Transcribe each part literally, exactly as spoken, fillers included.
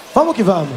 Vamos que vamos.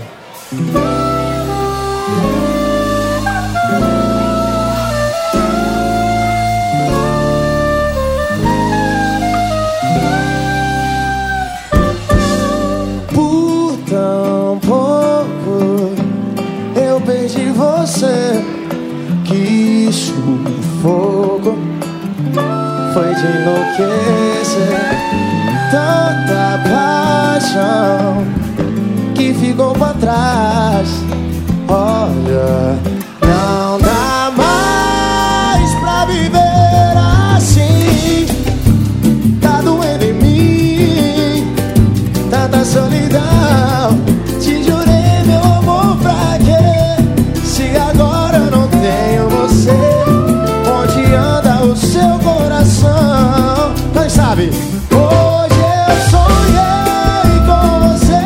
Por tão pouco eu perdi você. Que sufoco foi de enlouquecer. Tanta paixão que ficou pra trás. Olha, não dá mais pra viver assim. Tá doendo em mim tanta solidão. Te jurei, meu amor, pra quê? Se agora eu não tenho você, onde anda o seu coração? Quem sabe? Hoje eu sonhei com você.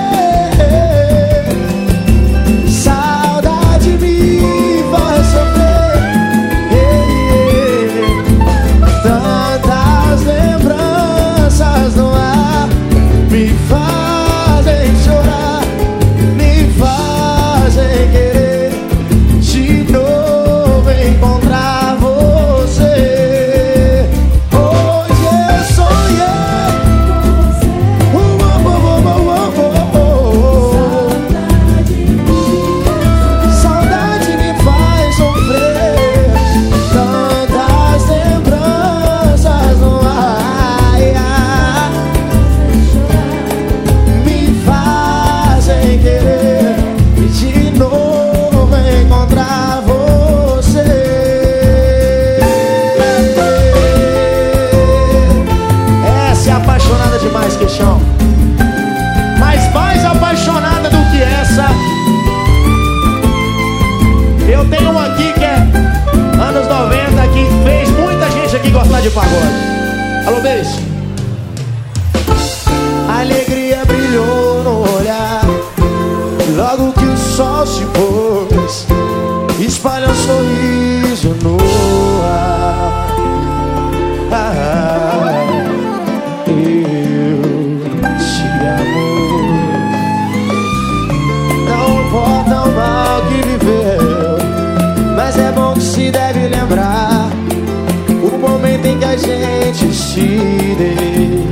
Saudade me faz sofrer. Tantas lembranças no ar me fazem chorar, me fazem querer de novo encontrar você. Hoje eu sonhei. Uh, uh, uh, uh, uh, uh, uh. Saudade me faz sofrer. Tantas lembranças no ar me fazem querer de novo encontrar você. Essa é apaixonada demais, queixão. Mas mais apaixonada do que essa, eu tenho uma aqui que é anos noventa, que fez muita gente aqui gostar de pagode. Alô, beijo. A alegria brilhou no olhar logo que o sol se pôs, espalha um sorriso no ar. Ah, eu te amo. Não importa o mal que viveu, mas é bom que se deve lembrar o momento em que a gente se deu.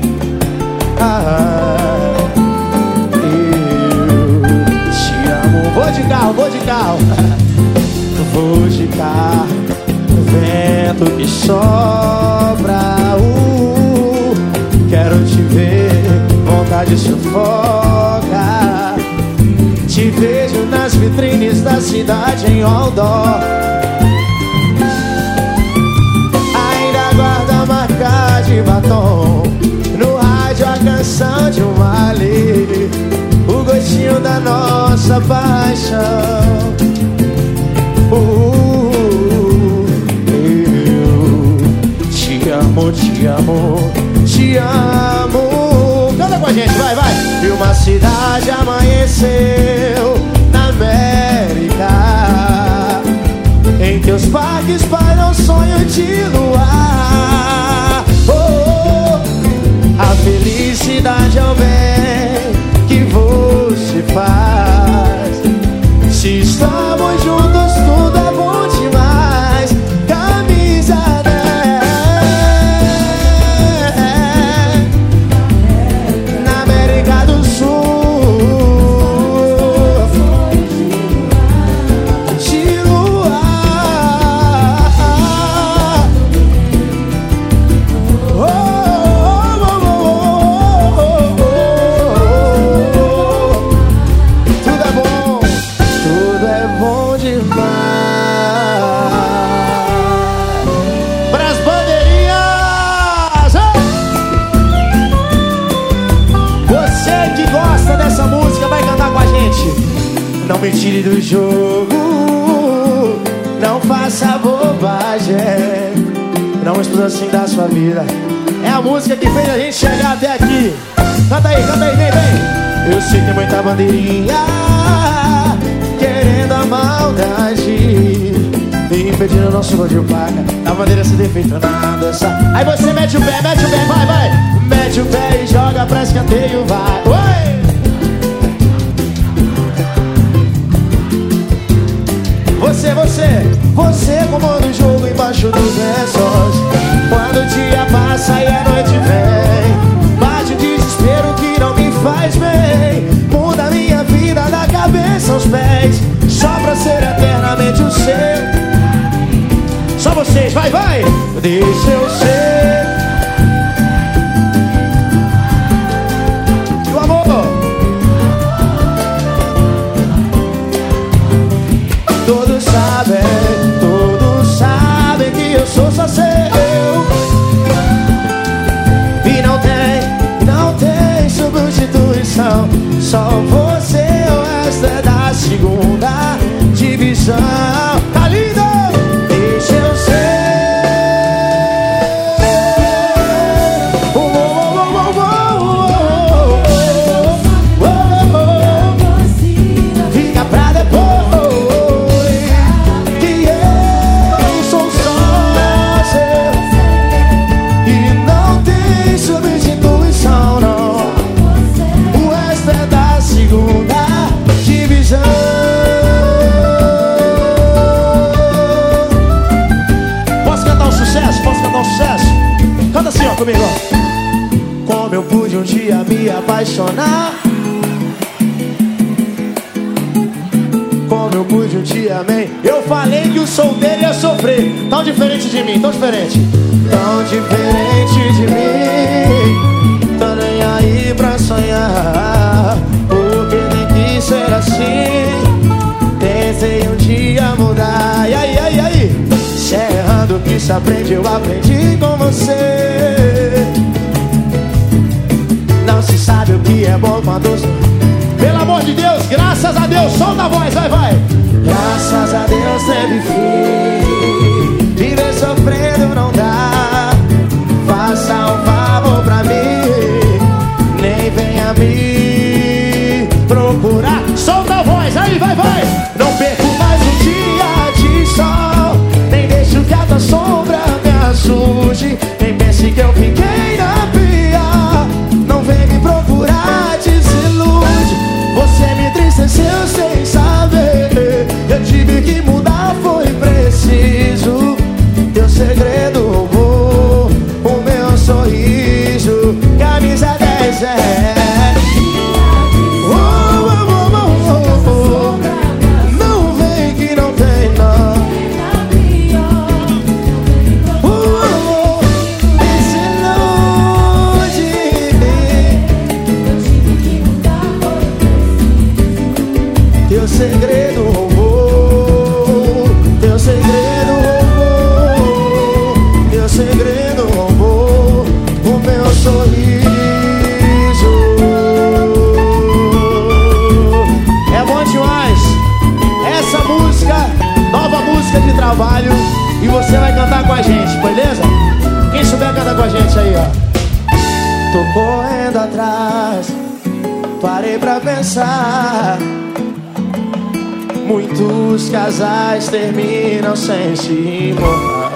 Ah, eu te amo. Vou de carro, vou de carro. Vou de carro, vento que sopra. Uh, quero te ver, vontade sufoca. Te vejo nas vitrines da cidade em outdoor. Ainda guarda a marca de batom, no rádio a canção de um ali, o gostinho da nossa paixão. Uh, eu te amo, te amo, te amo. Canta com a gente, vai, vai. E uma cidade amanheceu na América, em teus parques paira um sonho de luar. Oh, a felicidade é o bem que você faz. Se estamos juntos, tudo é bom demais. Camisa dez, na América do Sul, de luar. Oh, oh, oh, oh, oh, oh, oh. Tudo é bom, tudo é bom demais. Pras bandeirinhas! Você que gosta dessa música vai cantar com a gente. Não me tire do jogo, não faça bobagem, não exploda assim da sua vida. É a música que fez a gente chegar até aqui. Canta aí, canta aí, vem, vem. Eu sei que tem muita bandeirinha querendo a maldade, impedindo o nosso gol de paga. A bandeira se defeita na dança. Aí você mete o pé, mete o pé, vai, vai. Mete o pé e joga pra escanteio, vai. Oi! intuição. Só você, o resto é da segunda divisão. Tá lindo? Deixa eu ser. Oh, oh, oh, oh, oh, oh, oh. Fica pra depois. Que eu sou só seu e não tem substituição, não. O resto é da segunda divisão. Posso cantar um sucesso? Posso cantar um sucesso? Canta assim, ó, comigo, ó. Como eu pude um dia me apaixonar, como eu pude um dia amei. Eu falei que o solteiro ia sofrer. Tão diferente de mim, tão diferente. Tão diferente de mim. Tô nem aí pra sonhar, porque tem que ser assim. Tentei um dia mudar. E aí, aí, aí? Se é errando que se aprende, eu aprendi com você. Não se sabe o que é bom quando... Pelo amor de Deus, graças a Deus, solta a voz, vai, vai. Graças a Deus teve fim. Viver sofrendo não dá. Faça um favor pra mim, nem venha me procurar. Solta a voz, aí, vai, vai. Não perco mais um dia de sol, nem deixo que a tua sombra me assuste. Nem pense que eu fiquei na pior. Não vem me procurar, desilude. Você me entristeceu sem saber. Eu tive que mudar, foi preciso. Teu segredo roubou o meu sorriso. Camisa dez é. Oh, oh, oh, oh, oh. Não vem que não tem, não. Oh, oh, oh. Teu segredo roubou, teu segredo roubou, teu segredo roubou o meu sorriso. É bom demais. Essa música, nova música de trabalho, e você vai cantar com a gente, beleza? Quem souber cantar com a gente aí, ó. Tô correndo atrás, parei pra pensar. Muitos casais terminam sem se importar.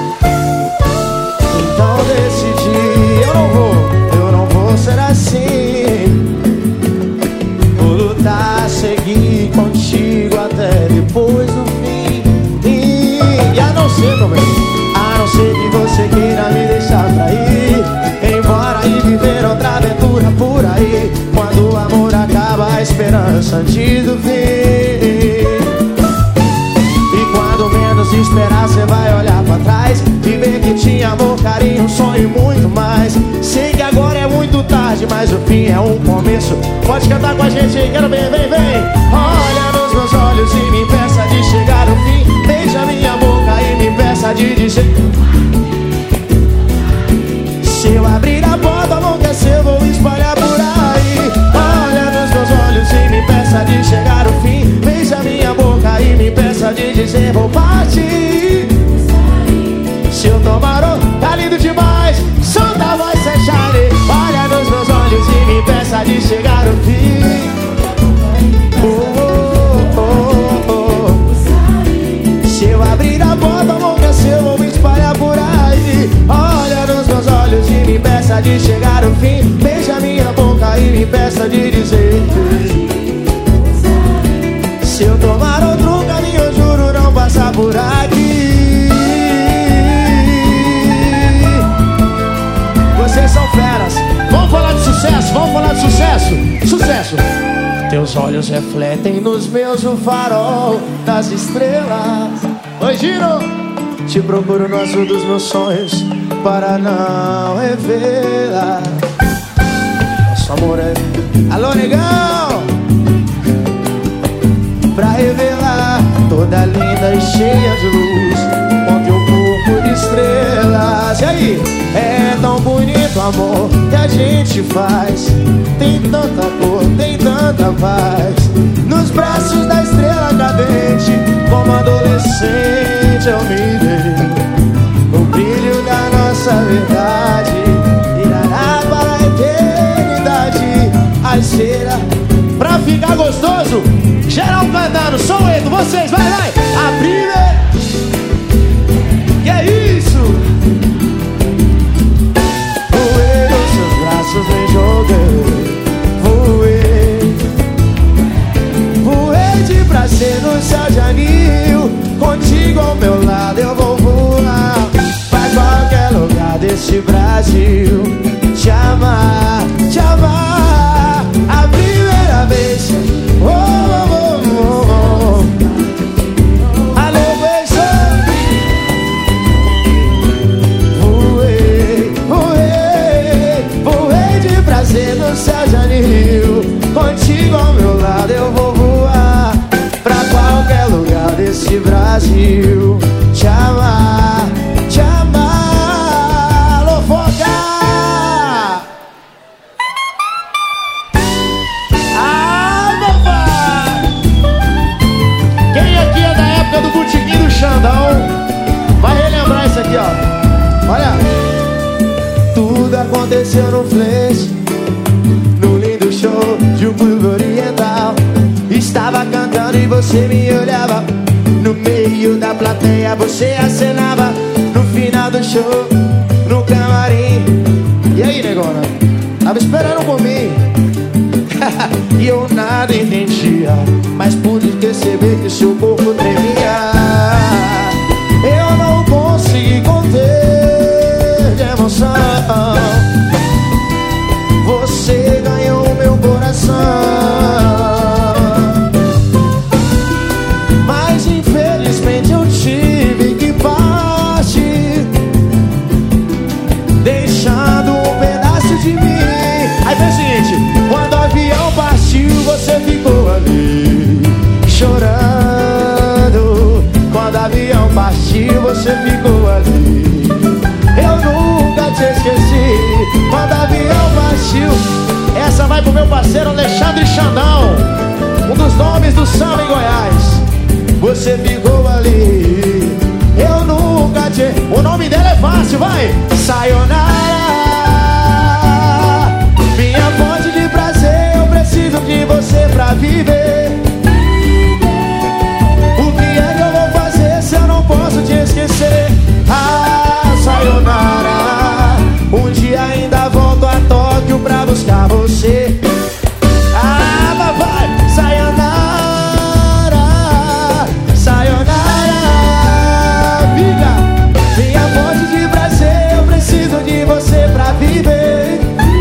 Então decidi, eu não vou, eu não vou ser assim. Vou lutar, seguir contigo até depois do fim. E, e a não ser, meu bem, a não ser que você queira me deixar pra ir embora e viver outra aventura por aí. Quando o amor acaba, a esperança antes do fim. Se esperar, cê vai olhar pra trás e ver que tinha amor, carinho, sonho e muito mais. Sei que agora é muito tarde, mas o fim é um começo. Pode cantar com a gente aí, quero bem, vem, vem. Olha nos meus olhos e me peça de chegar ao fim. Beija minha boca e me peça de dizer. Se eu abrir a porta, não quer ser, vou espalhar por aí. Olha nos meus olhos e me peça de chegar ao fim. Beija minha boca e me peça de dizer vou partir. Se eu tomar o... Tá lindo demais. Solta a voz, é Charlie. Olha nos meus olhos e me peça de chegar ao fim. Oh, oh, oh, oh. Se eu abrir a porta, vou crescer, vou me espalhar por aí. Olha nos meus olhos e me peça de chegar ao fim. Beija minha boca e me peça de dizer. Se eu tomar outro caminho, eu juro não passar por aqui. Vocês são feras. Vamos falar de sucesso, vamos falar de sucesso. Sucesso. Teus olhos refletem nos meus o farol das estrelas. Oi, Giro. Te procuro no azul dos meus sonhos para não revelar. Nosso amor é... Alô, negão! Pra revelar toda linda e cheia de luz, com teu corpo de estrelas. E aí? É tão bonito o amor que a gente faz. Tem tanta cor outra paz. Nos braços da estrela cadente, como adolescente eu me dei. O brilho da nossa verdade irá para a eternidade. A esteira pra ficar gostoso, geral cantando, sou o Edo, vocês, vai, vai. A primeira. Que é isso? Voei nos seus braços, me joguei. Voei, voei de prazer no céu de anil. Contigo ao meu lado eu vou voar pra qualquer lugar desse Brasil. Te amar, te amar, a primeira vez. Oh, oh, oh, oh, oh. Alô, beijo. Voei, voei, voei de prazer no céu de anil. Contigo ao meu lado eu vou voar pra qualquer lugar desse Brasil. Te amar, te amar. Alô, Foca. Ah, papai. Quem aqui é da época do botequim do Xandão vai relembrar isso aqui, ó. Olha. Tudo aconteceu no flash, no lindo show de um clube oriental. Estava cantando e você me olhava. No meio da plateia você acenava. No final do show, no camarim. E aí, negona? Tava esperando por mim. E eu nada entendia, mas pude perceber que seu corpo tremia. Eu não consegui conter de emoção. Você ganhou o meu coração, mas infelizmente eu tive que partir, deixando um pedaço de mim. Aí foi o seguinte: quando o avião partiu, você ficou ali chorando. Quando o avião partiu, você ficou ali. Eu nunca te esqueci. Quando o avião partiu. Essa vai pro meu parceiro Alexandre Xandão, um dos nomes do samba em Goiás. Você ficou ali. Eu nunca te... O nome dela é fácil, vai. Sayonara, minha fonte de prazer. Eu preciso de você pra viver. O que é que eu vou fazer se eu não posso te esquecer? Ah, sayonara, um dia ainda volto a Tóquio pra buscar você. Ah, papai, sayonara, sayonara, fica. Minha fonte de prazer, eu preciso de você pra viver.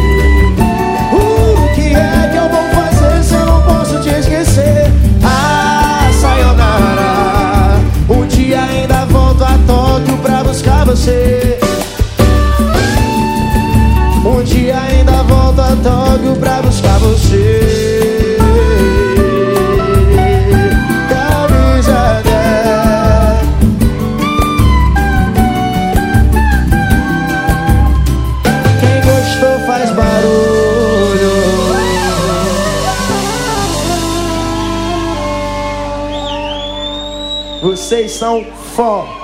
O que é que eu vou fazer se eu não posso te esquecer? Ah, sayonara, um dia ainda volto a Tóquio pra buscar você. Um dia ainda volto a Tóquio pra buscar você. Camisa dez. Quem gostou faz barulho. Vocês são fó.